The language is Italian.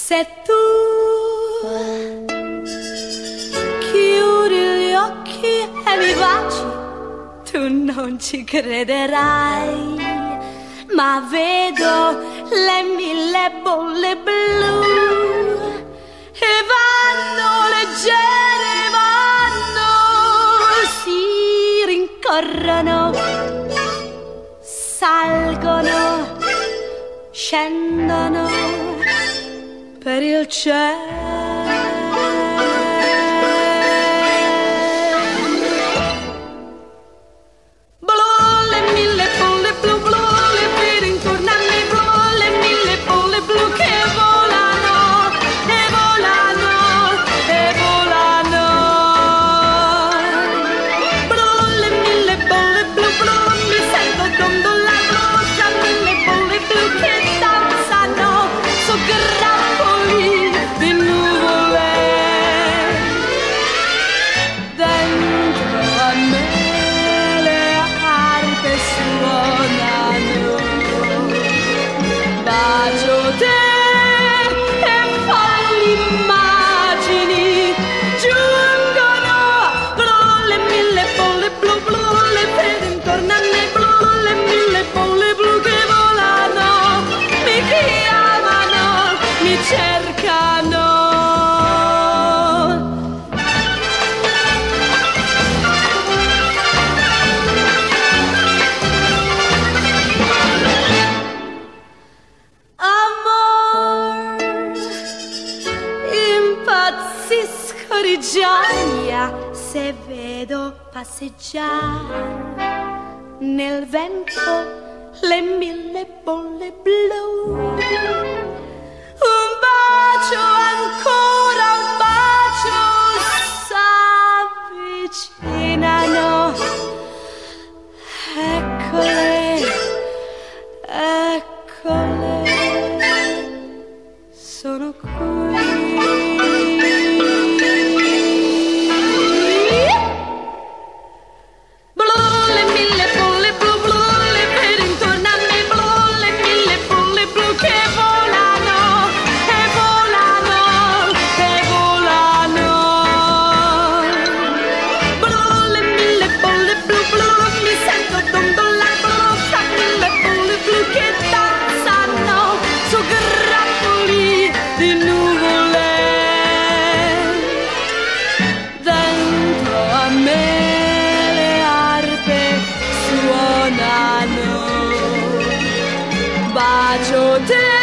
Se tu chiudi gli occhi e mi baci, tu non ci crederai, ma vedo le 1000 bolle blu e vanno leggere, vanno, si rincorrono, salgono, scendono per il cielo. Di gioia se vedo passeggiare nel vento le 1000 bolle blu. Un bacio, ancora un bacio, s'avvicinano. Eccole, eccole, sono qui. Bacio te.